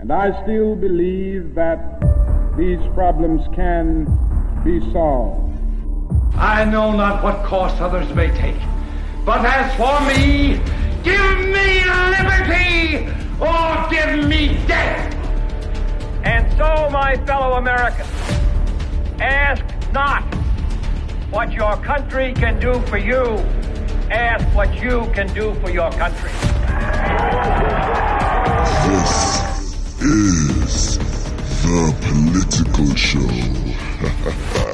And I still believe that these problems can be solved. I know not what course others may take, but as for me, give me liberty or give me death. And so, my fellow Americans, ask not what your country can do for you. Ask what you can do for your country. This is The Political Show.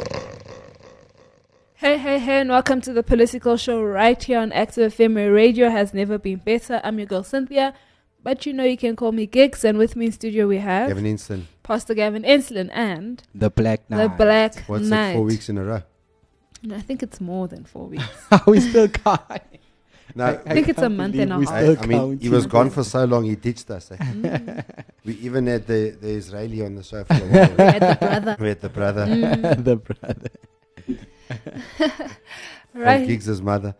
Hey, and welcome to The Political Show right here on Active FM, where radio has never been better. I'm your girl, Cynthia, but you know you can call me Gigs, and with me in studio we have Gavin Inslin. Pastor Gavin Inslin and The Black Knight. The Black What's Knight. it, 4 weeks in a row? No, I think it's more than 4 weeks. We still can't. No, I think it's a month and a we half. still I mean, he counting. was gone for so long, he ditched us. Eh? We even had the Israeli on the show for a while. We had the brother. We had the brother The brother. from Right, Giggs' mother.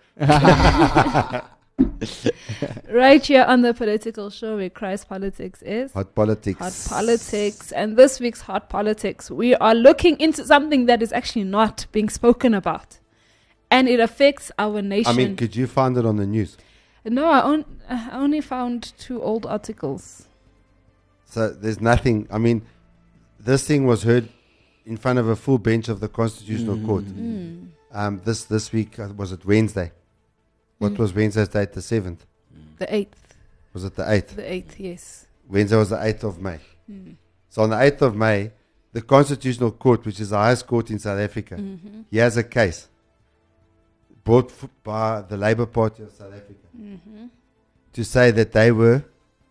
right here on The Political Show, where Christ Politics is. Hot politics. Hot politics. And this week's Hot Politics, we are looking into something that is actually not being spoken about. And it affects our nation. I mean, could you find it on the news? No, I only found 2 old articles. So there's nothing. I mean, this thing was heard in front of a full bench of the Constitutional Court. This week, was it Wednesday? What was Wednesday's date? The 7th? The 8th. Was it the 8th? The 8th, yes. Wednesday was the 8th of May. So on the 8th of May, the Constitutional Court, which is the highest court in South Africa, he has a case brought by the Labour Party of South Africa to say that they were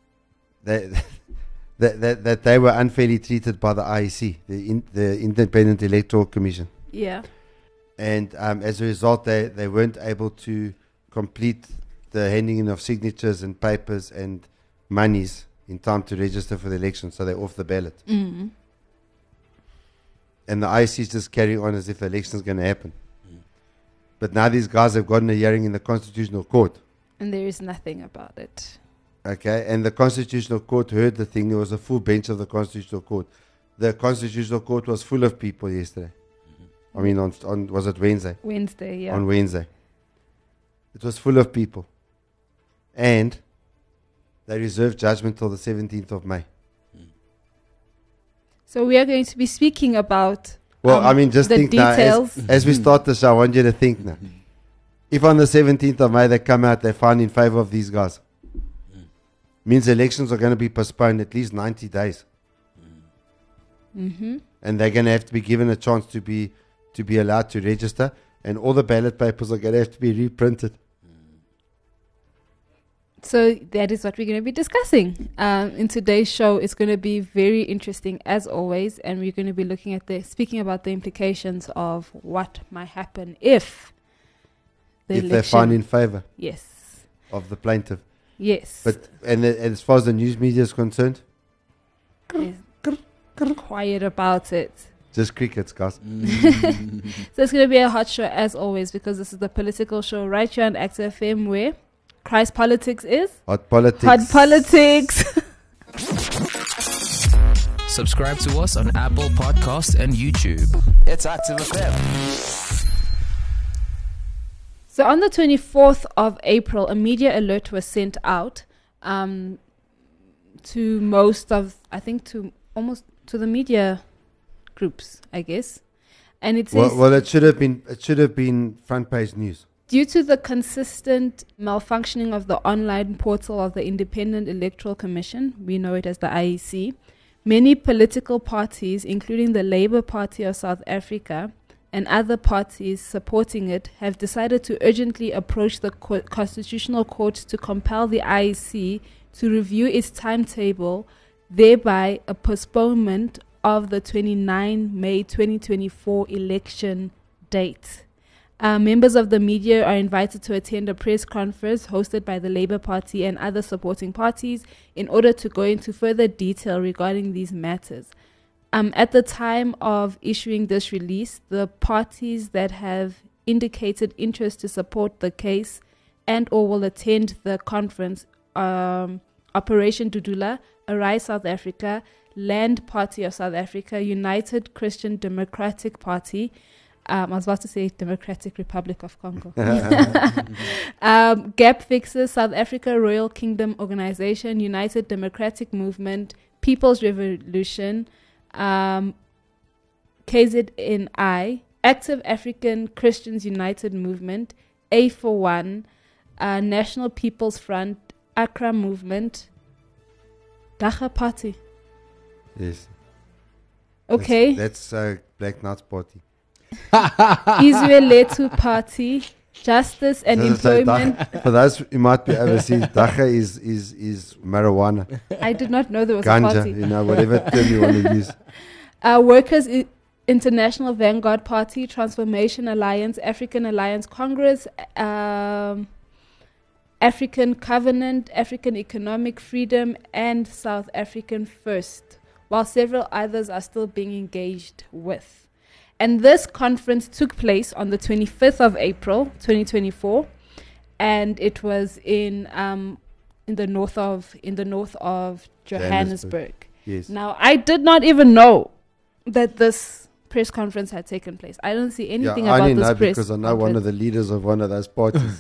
that they were unfairly treated by the IEC, the Independent Electoral Commission. Yeah. And as a result, they weren't able to complete the handing in of signatures and papers and monies in time to register for the election, so they're off the ballot. And the IEC is just carrying on as if the election is going to happen. But now these guys have gotten a hearing in the Constitutional Court. And there is nothing about it. Okay, and the Constitutional Court heard the thing. There was a full bench of the Constitutional Court. The Constitutional Court was full of people yesterday. I mean, on was it Wednesday? Wednesday, yeah. On Wednesday. It was full of people. And they reserved judgment till the 17th of May. So we are going to be speaking about Well, I mean, just the think details. now, as we start the show, I want you to think now. If on the 17th of May they come out, they find in favor of these guys, means elections are going to be postponed at least 90 days. And they're going to have to be given a chance to be allowed to register, and all the ballot papers are going to have to be reprinted. So that is what we're going to be discussing in today's show. It's going to be very interesting as always, and we're going to be looking at speaking about the implications of what might happen if the If election. they find in favor Yes. of the plaintiff. Yes. But and as far as the news media is concerned, quiet about it. just crickets, guys. So it's going to be a hot show as always, because this is the Political Show right here on Active FM, where Christ Politics is Hot politics. Hot Politics. Subscribe to us on Apple Podcasts and YouTube. It's Active FM. So on the 24th of April, a media alert was sent out to most of, I think to the media groups, I guess. And it says, Well, it should have been front page news. due to the consistent malfunctioning of the online portal of the Independent Electoral Commission, we know it as the IEC, many political parties, including the Labour Party of South Africa and other parties supporting it, have decided to urgently approach the Constitutional Court to compel the IEC to review its timetable, thereby a postponement of the 29 May 2024 election date. Members of the media are invited to attend a press conference hosted by the Labour Party and other supporting parties in order to go into further detail regarding these matters. At the time of issuing this release, the parties that have indicated interest to support the case and or will attend the conference, Operation Dudula, Arise South Africa, Land Party of South Africa, United Christian Democratic Party. I was about to say Democratic Republic of Congo. Gap Fixers, South Africa Royal Kingdom Organization, United Democratic Movement, People's Revolution, KZNI, Active African Christians United Movement, A for One, National People's Front, Accra Movement, Dacha Party. Yes. Okay. That's Black Knights Party. Izwe Party, Justice and Employment. For those who might be overseas, Dacha is marijuana. I did not know there was Ganja, a party. whatever term you want to use. Workers International Vanguard Party, Transformation Alliance, African Alliance Congress, African Covenant, African Economic Freedom, and South African First, while several others are still being engaged with. And this conference took place on the 25th of April, 2024, and it was in the north of Johannesburg. Yes. Now, I did not even know that this press conference had taken place. I don't see anything I about only this know press because I know conference. one of the leaders of one of those parties.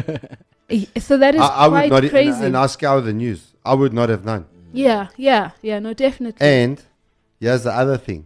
So that is I would quite not, crazy. and I scour the news. I would not have known. Yeah, no, definitely. And here's the other thing.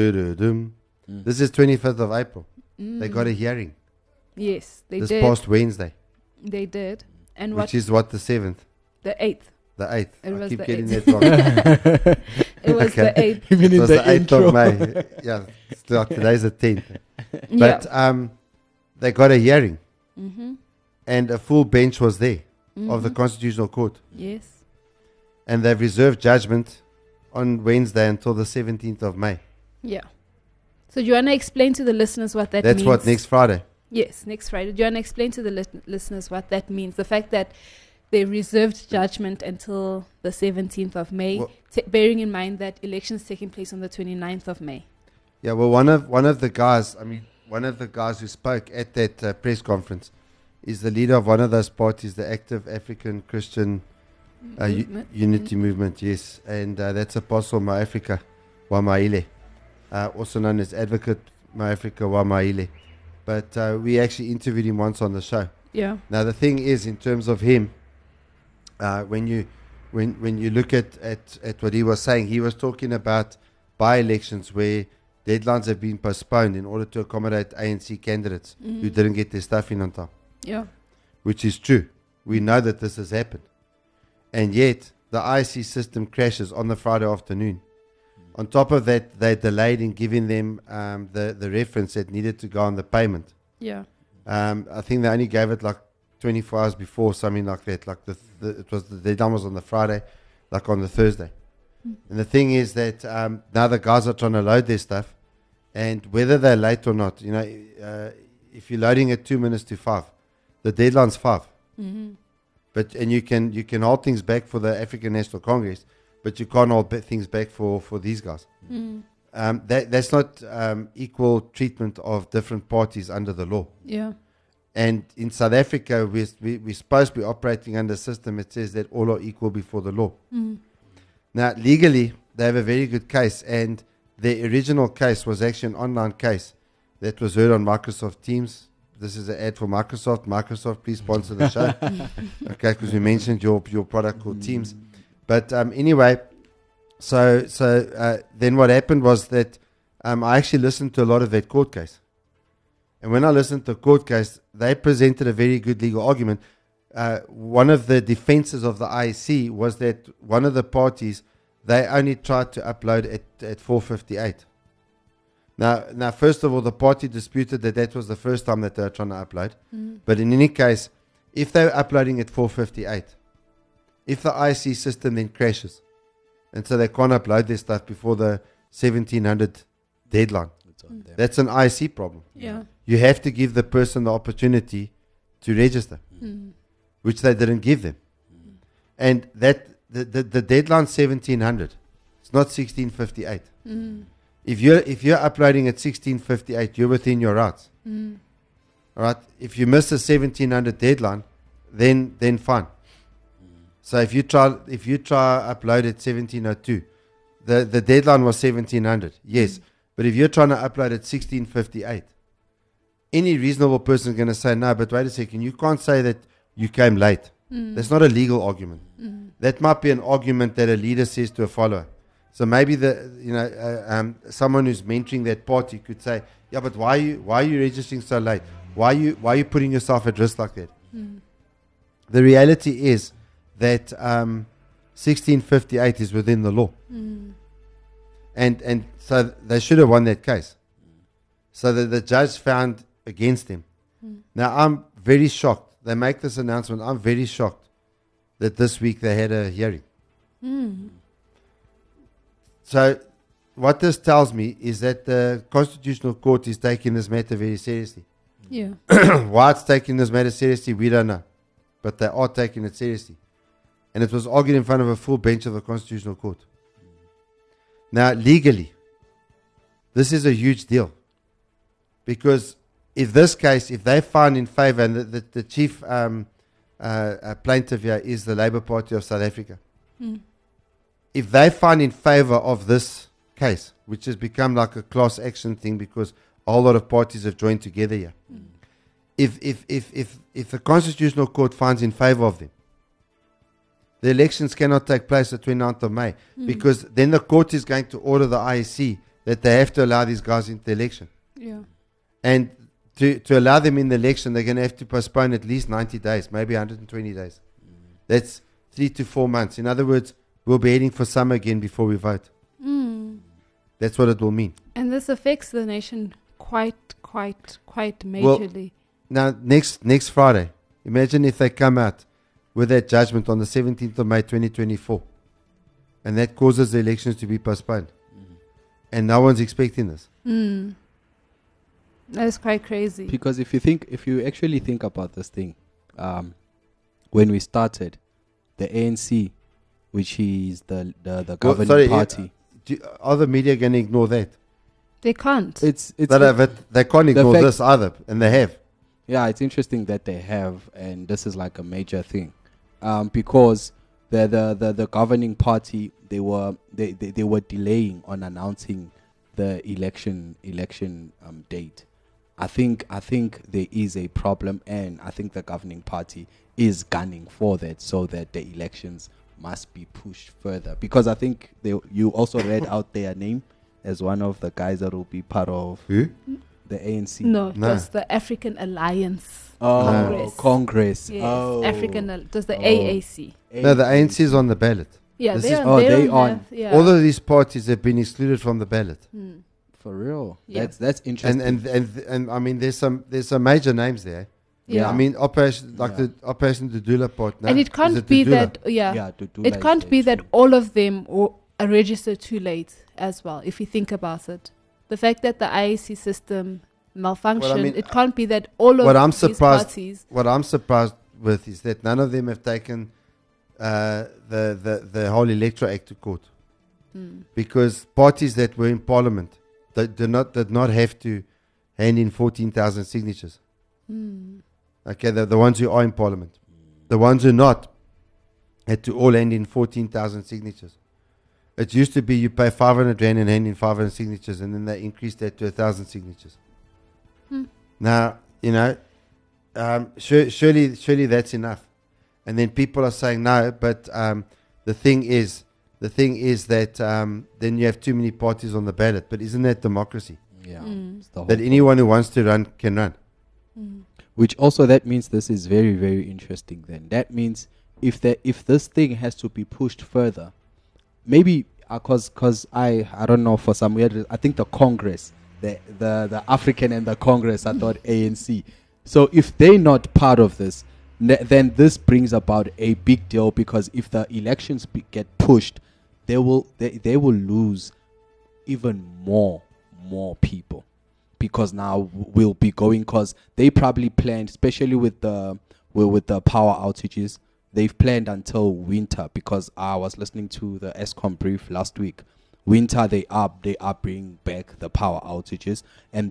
This is 25th of April. They got a hearing Yes, they this did. past Wednesday, They did. And which is what, the 7th? the 8th. The 8th. It I was keep the getting 8th. that wrong. It was Okay. the 8th. Even It in was the, the 8th intro. of May. Yeah, it's like today's the 10th. Yeah. But they got a hearing, Mm-hmm. and a full bench was there of the Constitutional Court. Yes. And they've reserved judgment on Wednesday until the 17th of May. Yeah. So do you want to explain to the listeners what that That's means? what, next Friday? Yes, next Friday. Do you want to explain to the listeners what that means? The fact that they reserved judgment until the 17th of May, Well- bearing in mind that elections taking place on the 29th of May. Yeah, well, one of the guys who spoke at that press conference is the leader of one of those parties, the Active African Christian Movement. Unity Movement, yes. And that's Apostle Maafrika Wamaile, also known as Advocate Maafrika Wamaile. But we actually interviewed him once on the show. Yeah. Now, the thing is, in terms of him, when you look at what he was saying, he was talking about by-elections where deadlines have been postponed in order to accommodate ANC candidates who didn't get their stuff in on time, Yeah. which is true. We know that this has happened. And yet, the IC system crashes on the Friday afternoon. On top of that, they delayed in giving them the reference that needed to go on the payment. Yeah. I think they only gave it like 24 hours before, something like that. Like the deadline was on the Friday, like on the Thursday. And the thing is that now the guys are trying to load their stuff, and whether they're late or not, if you're loading at 2 minutes to 5, the deadline's 5. Mm-hmm. But and you can hold things back for the African National Congress, but you can't hold things back for these guys. That's not equal treatment of different parties under the law. Yeah. And in South Africa, we're supposed to be operating under a system that says that all are equal before the law. Now, legally, they have a very good case, and the original case was actually an online case that was heard on Microsoft Teams. This is an ad for Microsoft. Microsoft, please sponsor the show. Okay, because we mentioned your product called Teams. But anyway, so then what happened was that I actually listened to a lot of that court case. And when I listened to the court case, they presented a very good legal argument. One of the defenses of the IEC was that one of the parties, they only tried to upload at 4:58. Now, first of all, the party disputed that was the first time that they were trying to upload. But in any case, if they were uploading at 4:58, if the IEC system then crashes, and so they can't upload their stuff before the 1700 deadline, that's an IEC problem. Yeah. You have to give the person the opportunity to register, which they didn't give them. And that the deadline 1700. It's not 1658. If you're uploading at 1658, you're within your rights. All right. If you miss the 1700 deadline, then fine. So if you try upload at 1702, the deadline was 1700. Yes, but if you're trying to upload at 1658, any reasonable person is going to say no. But wait a second, you can't say that you came late. That's not a legal argument. That might be an argument that a leader says to a follower. So maybe someone who's mentoring that party could say, yeah, but why are you registering so late? Why are you putting yourself at risk like that? The reality is that 1658 is within the law. And so they should have won that case. So that the judge found against them. Now I'm very shocked. They make this announcement. I'm very shocked that this week they had a hearing. So what this tells me is that the Constitutional Court is taking this matter very seriously. Yeah. Why it's taking this matter seriously, we don't know. But they are taking it seriously. And it was argued in front of a full bench of the Constitutional Court. Now, legally, this is a huge deal. Because if they find in favor, and the chief plaintiff here is the Labour Party of South Africa. If they find in favor of this case, which has become like a class action thing because a whole lot of parties have joined together here. If the Constitutional Court finds in favor of them, the elections cannot take place the 29th of May because then the court is going to order the IEC that they have to allow these guys into the election. Yeah. And to allow them in the election, they're going to have to postpone at least 90 days, maybe 120 days. That's 3 to 4 months. In other words, we'll be heading for summer again before we vote. That's what it will mean. And this affects the nation quite majorly. Now, next Friday, imagine if they come out with that judgment on the 17th of May 2024 and that causes the elections to be postponed. And no one's expecting this. That's quite crazy. Because if you actually think about this thing, when we started, the ANC, which is the governing party, are the media going to ignore that? They can't. They can't ignore this either, and they have. Yeah, it's interesting that they have, and this is like a major thing, because the governing party they were delaying on announcing the election date. I think there is a problem, and I think the governing party is gunning for that, so that the elections must be pushed further. Because I think you also read out their name as one of the guys that will be part of the ANC. No, that's the African Alliance. Congress. Yes, does the AAC. No, the ANC is on the ballot. Yeah, This they is- on. Yeah. All of these parties have been excluded from the ballot. For real. Yeah. That's interesting. And I mean, there's some major names there. Yeah. I mean, Operation the Operation Dudula part. No? And it Is can't be Dudula? that. Dudula It is can't be that true. all of them are registered too late as well. If you think about it, the fact that the IEC system malfunctioned, it can't be that all of these parties. What I'm surprised with is that none of them have taken the whole Electoral Act to court, because parties that were in Parliament did not have to hand in 14,000 signatures. Okay, the ones who are in Parliament, the ones who not had to all hand in 14,000 signatures. It used to be you pay 500 rand and hand in 500 signatures, and then they increased that to 1,000 signatures. Now, surely that's enough. And then people are saying no, but the thing is that then you have too many parties on the ballot. But isn't that democracy? Yeah. It's the whole That anyone who wants to run can run. Which also that means this is very, very interesting then. That means if this thing has to be pushed further, maybe because I don't know, for some weird, I think the Congress, the African and the Congress, I thought ANC. So if they're not part of this, then this brings about a big deal, because if the elections get pushed, they will lose even more people, because now we'll be going, because they probably planned, especially with the power outages, they've planned until winter, because I was listening to the ESCOM brief last week. Winter they are bringing back the power outages, and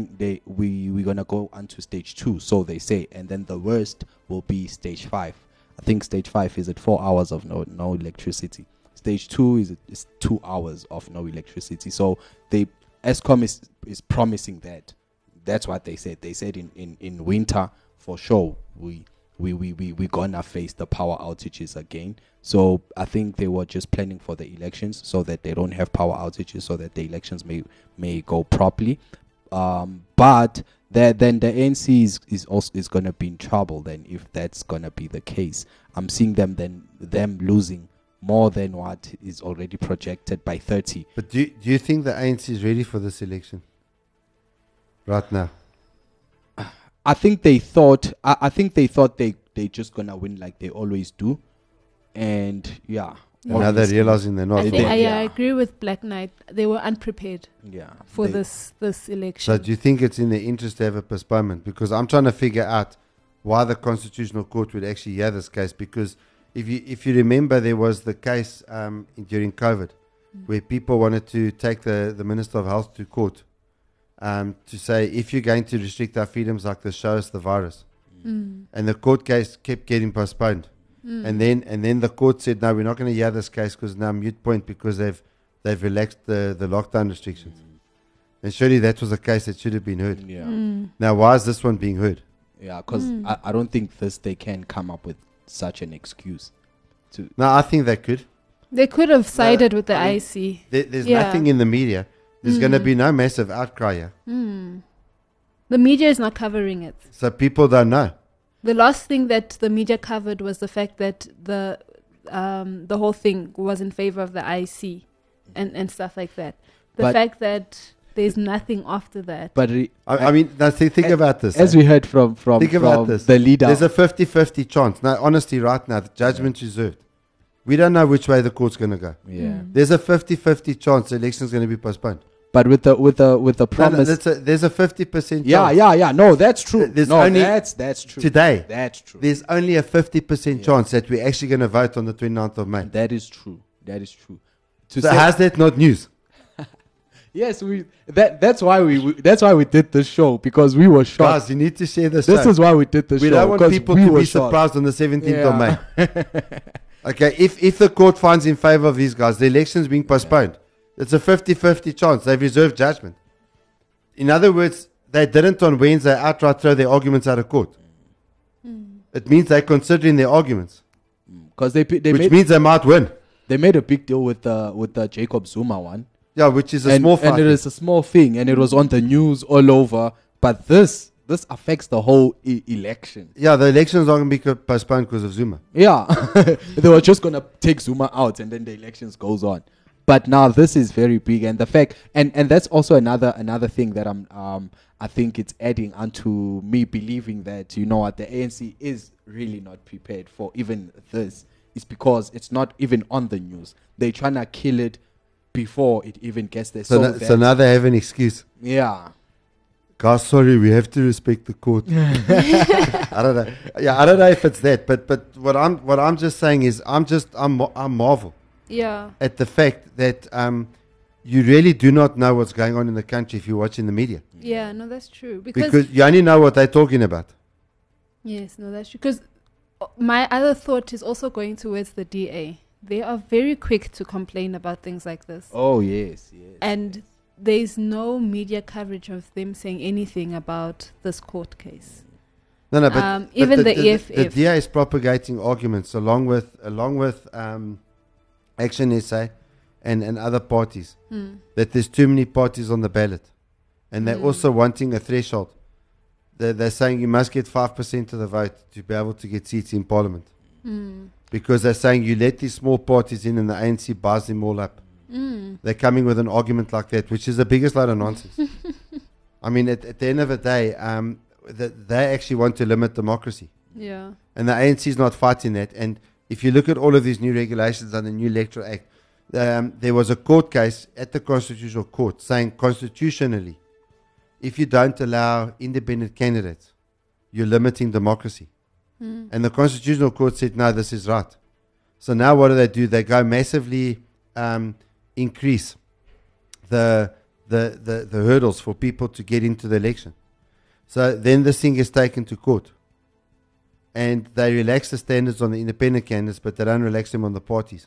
we're gonna go onto stage 2, so they say, and then the worst will be stage 5. I think stage 5 is at 4 hours of no electricity. Stage 2 is 2 hours of no electricity. So Eskom is promising that. That's what they said. They said in winter for sure we gonna face the power outages again. So I think they were just planning for the elections so that they don't have power outages, so that the elections may go properly. But then the ANC is gonna be in trouble then if that's gonna be the case. I'm seeing them losing more than what is already projected by 30. But do you think the ANC is ready for this election right now? I think they thought they just gonna win like they always do, and yeah. Now they're realizing they're not. I agree with Black Knight. They were unprepared. For this election. So do you think it's in their interest to have a postponement? Because I'm trying to figure out why the Constitutional Court would actually hear this case. Because if you remember, there was the case during COVID where people wanted to take the Minister of Health to court to say, if you're going to restrict our freedoms like this, show us the virus. And the court case kept getting postponed. And then the court said, no, we're not going to hear this case because now moot point, because they've relaxed the lockdown restrictions. And surely that was a case that should have been heard. Now, why is this one being heard? Yeah, because I don't think they can come up with such an excuse. No, I think they could. They could have sided with the IC. There's nothing in the media. There's going to be no massive outcry here. The media is not covering it. So people don't know. The last thing that the media covered was the fact that the whole thing was in favor of the IC and stuff like that. The fact that there's nothing after that. But I mean, think about this. As we heard from the leader. There's a 50-50 chance. Now, honestly, right now, the judgment's reserved. We don't know which way the court's going to go. There's a 50-50 chance the election's going to be postponed. But with the promise, there's a 50% chance. Yeah. No, that's true. That's true. Today, that's true. There's only a 50% chance that we're actually going to vote on the 29th of May. That is true. So how's that not news? Yes, that's why we did this show, because we were shocked. Guys, you need to share this. This is why we did the show. We don't want people to be surprised on the 17th of May. Okay, if the court finds in favor of these guys, the election's being postponed. It's a 50-50 chance. They've reserved judgment. In other words, they didn't on Wednesday outright throw their arguments out of court. It means they're considering their arguments. Which means they might win. They made a big deal with the Jacob Zuma one. Yeah, which is a small fight. And it is a small thing, and it was on the news all over. But this affects the whole election. Yeah, the elections are going to be postponed because of Zuma. Yeah, they were just going to take Zuma out, and then the elections goes on. But now this is very big, and the fact, and that's also another thing that I think it's adding onto me believing that, you know what, the ANC is really not prepared for even this. It's because it's not even on the news. They're trying to kill it before it even gets there. So now they have an excuse. Yeah. Guys, sorry, we have to respect the court. I don't know. Yeah, I don't know if it's that, but what I'm just saying is I'm marvel. Yeah. At the fact that you really do not know what's going on in the country if you're watching the media. Yeah, no, that's true. Because you only know what they're talking about. Yes, no, that's true. Because my other thought is also going towards the DA. They are very quick to complain about things like this. Oh, yes. And there's no media coverage of them saying anything about this court case. No, but even but the EFF. The DA is propagating arguments along with Action SA and other parties that there's too many parties on the ballot, and they're also wanting a threshold. They're saying you must get 5% of the vote to be able to get seats in Parliament, because they're saying you let these small parties in and the ANC buys them all up. They're coming with an argument like that, which is the biggest load of nonsense. I mean, at the end of the day, they actually want to limit democracy. Yeah. And the ANC is not fighting that. And if you look at all of these new regulations and the new Electoral Act, there was a court case at the Constitutional Court saying constitutionally, if you don't allow independent candidates, you're limiting democracy. And the Constitutional Court said, no, this is right. So now what do? They go massively increase the hurdles for people to get into the election. So then this thing is taken to court. and they relax the standards on the independent candidates, but they don't relax them on the parties.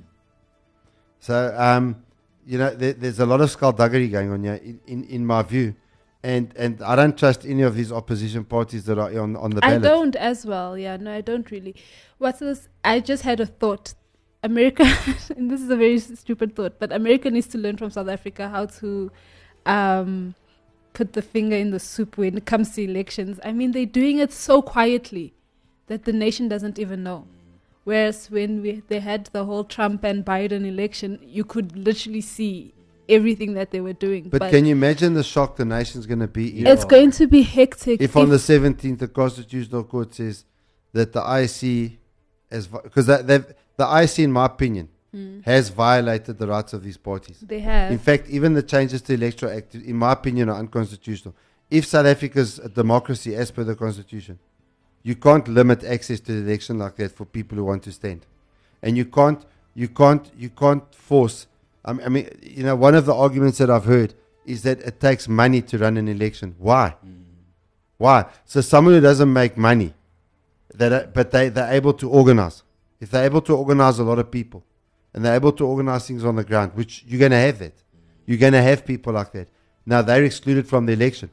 So, there's a lot of skullduggery going on here, in my view. And I don't trust any of these opposition parties that are on the ballot. I don't as well. Yeah, no, I don't really. What's this? I just had a thought. America, and this is a very stupid thought, but America needs to learn from South Africa how to put the finger in the soup when it comes to elections. I mean, they're doing it so quietly that the nation doesn't even know. Whereas when they had the whole Trump and Biden election, you could literally see everything that they were doing. But can you imagine the shock the nation's going to be in? It's going to be hectic. If on the 17th the Constitutional Court says that the IC, because the IC, in my opinion, has violated the rights of these parties. They have. In fact, even the changes to the Electoral Act, in my opinion, are unconstitutional. If South Africa's a democracy as per the Constitution, you can't limit access to the election like that for people who want to stand, and you can't force. I mean, one of the arguments that I've heard is that it takes money to run an election. Why? Why? So someone who doesn't make money, but they're able to organize. If they're able to organize a lot of people, and they're able to organize things on the ground, which you're going to have that. You're going to have people like that. Now they're excluded from the election.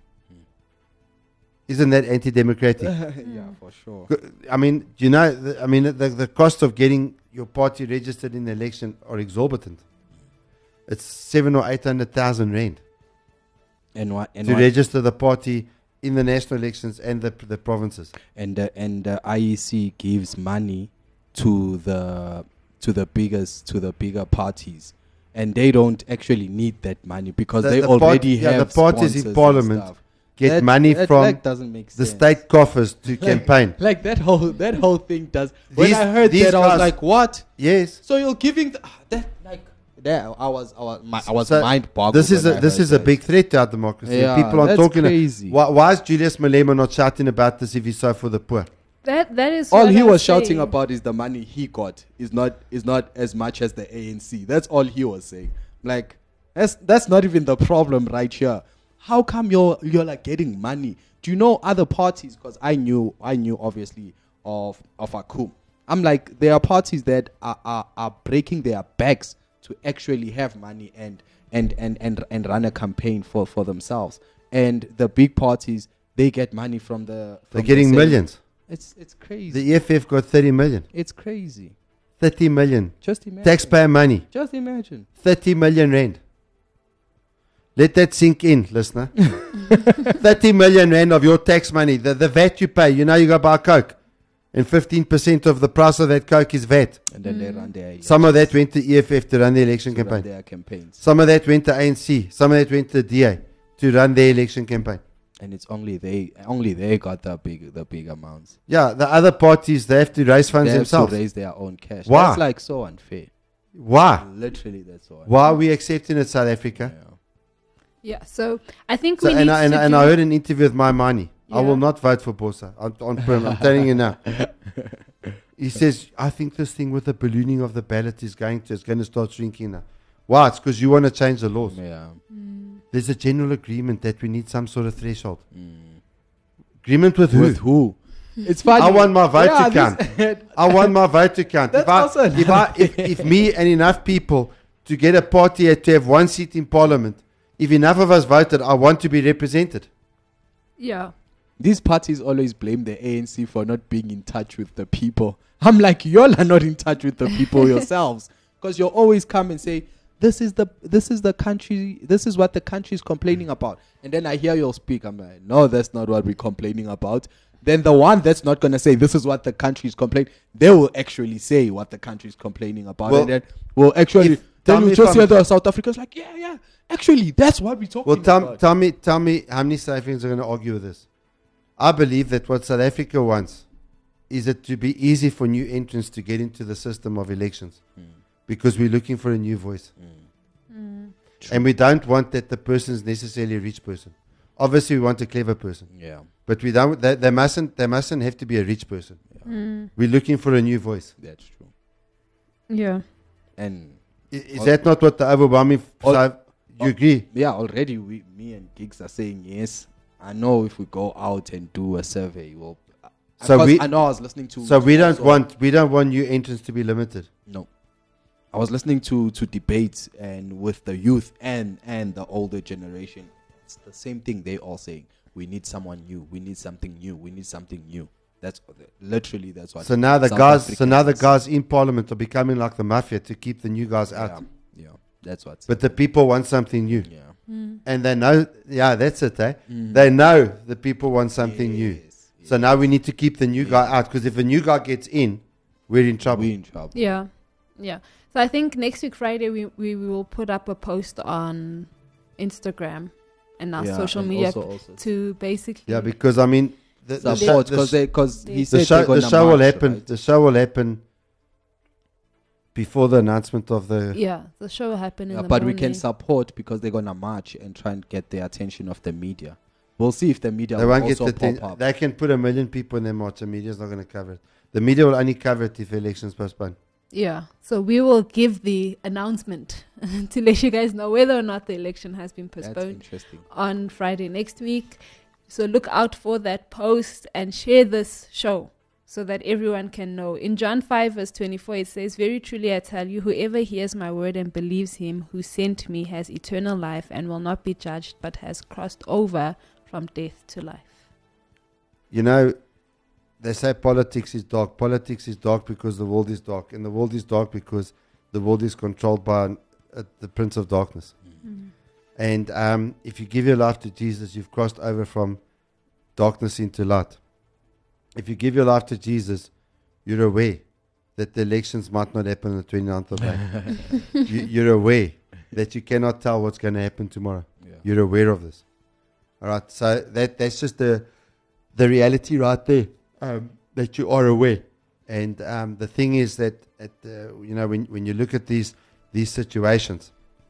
Isn't that anti-democratic? Yeah, for sure. I mean, the cost of getting your party registered in the election are exorbitant. It's 700,000 or 800,000 rand to register the party in the national elections and the provinces. And the IEC gives money to the bigger parties, and they don't actually need that money because they already have the parties in parliament get money from the state coffers to campaign. Like that whole thing does. When I heard that, I was like, "What?" Yes. So you're giving that like that? I was mind boggled. This is a big threat to our democracy. Yeah, people are that's talking. Crazy. Why is Julius Malema not shouting about this if he's so for the poor? That is all he was shouting about is the money he got is not as much as the ANC. That's all he was saying. Like that's not even the problem right here. How come you're like getting money? Do you know other parties? Because I knew obviously of Akum. I'm like, there are parties that are breaking their backs to actually have money and run a campaign for themselves. And the big parties, they get money from they're getting millions. It's crazy. The EFF got 30 million. It's crazy. 30 million. Just imagine. Taxpayer money. Just imagine. 30 million rand. Let that sink in, listener. 30 million rand of your tax money. The VAT you pay. You go buy Coke. And 15% of the price of that Coke is VAT. And then they run their... Some of that went to EFF to run the election campaign. Run their campaigns. Some of that went to ANC. Some of that went to DA to run their election campaign. And it's only they got the big amounts. Yeah, the other parties, they have to raise funds they themselves. Have to raise their own cash. Why? That's like so unfair. Why? Literally, that's so unfair. Why are we accepting it, South Africa? Yeah, so I think I heard an interview with Maimani. Yeah. I will not vote for Bosa. I'm telling you now. He says, I think this thing with the ballooning of the ballot is going to start shrinking now. Why? It's because you want to change the laws. Yeah. There's a general agreement that we need some sort of threshold. Agreement with who? With who? It's funny. I want my vote to count. I want my vote to count. If me and enough people to get a party to have one seat in parliament, if enough of us voted, I want to be represented. Yeah. These parties always blame the ANC for not being in touch with the people. I'm like, y'all are not in touch with the people yourselves, because you'll always come and say, this is the country, this is what the country is complaining about. And then I hear you'll speak. I'm like, no, that's not what we're complaining about. Then the one that's not going to say this is what the country is complaining, they will actually say what the country is complaining about. Well, and then we'll actually, then we just hear the South Africans like, yeah, actually, that's what we're talking about. Tell me how many South Africans are going to argue with this? I believe that what South Africa wants is it to be easy for new entrants to get into the system of elections, because we're looking for a new voice. And we don't want that the person is necessarily a rich person. Obviously, we want a clever person. Yeah. But we don't. They mustn't have to be a rich person. Yeah. We're looking for a new voice. That's true. Yeah. And is that not what the overwhelming side? You agree? Yeah. Already, me and Gigs are saying yes. I know if we go out and do a survey, So Because we- I know I was listening to. So we don't also- want new entrants to be limited. No. I was listening to debates and with the youth and the older generation. It's the same thing they all saying. We need someone new. We need something new. We need something new. That's literally that's what. So now the South guys, Africans in parliament are becoming like the mafia to keep the new guys out. Yeah, that's what. But the people want something new, yeah, and they know. Yeah, that's it. They know the people want something new. Yes, So now we need to keep the new guy out, because if a new guy gets in, we're in trouble. we in trouble. Yeah. So I think next week Friday we will put up a post on Instagram and our Yeah, social and media also to basically Yeah, because I mean, the support show- because he the said the show, they're gonna the show will march, happen. right? The show will happen before the announcement of the. the show will happen in the But morning. we can support because they're gonna march and try and get the attention of the media. We'll see if the media They will won't get also the pop up. They can put 1 million people in their march. The media's not going to cover it. The media will only cover it if the election's postponed. Yeah. So we will give the announcement to let you guys know whether or not the election has been That's postponed interesting. on Friday next week. So look out for that post and share this show so that everyone can know. In John 5 verse 24 it says, "Very truly I tell you, whoever hears my word and believes him who sent me has eternal life and will not be judged, but has crossed over from death to life." You know, they say politics is dark. Politics is dark because the world is dark. And the world is dark because the world is controlled by the Prince of Darkness. And if you give your life to Jesus, you've crossed over from darkness into light. If you give your life to Jesus, you're aware that the elections might not happen on the 29th of May. You're aware that you cannot tell what's going to happen tomorrow. Yeah. You're aware of this. All right, so that's just the reality right there, that you are aware. And the thing is that when you look at these situations,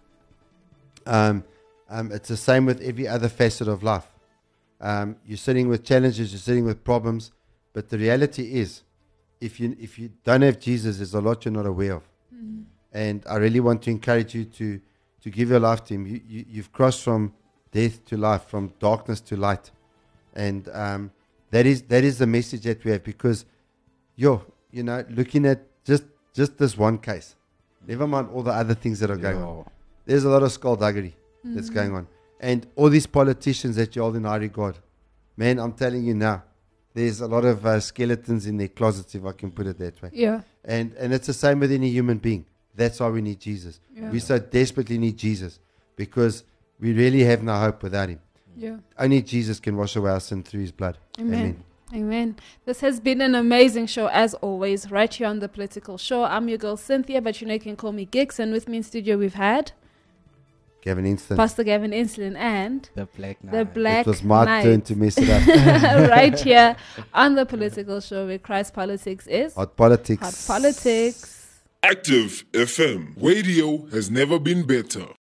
it's the same with every other facet of life. You're sitting with challenges, you're sitting with problems, but the reality is, if you don't have Jesus, there's a lot you're not aware of. And I really want to encourage you to give your life to Him. You've crossed from death to life, from darkness to light, and that is the message that we have. Because looking at just this one case, never mind all the other things that are going on. There's a lot of skullduggery that's going on, and all these politicians that you hold in high regard, man, I'm telling you now, there's a lot of skeletons in their closets, if I can put it that way. Yeah. And it's the same with any human being. That's why we need Jesus. Yeah. We so desperately need Jesus, because we really have no hope without Him. Yeah. Only Jesus can wash away our sin through His blood. Amen. Amen. This has been an amazing show, as always, right here on The Political Show. I'm your girl, Cynthia, but you can call me Gix. And with me in studio, we've had Gavin Instant. Pastor Gavin Insulin and The Black Knight. the Black It was my Knight. turn to mess it up. right here on The Political Show, where Christ politics is Hot politics. hot politics. Active FM. Radio has never been better.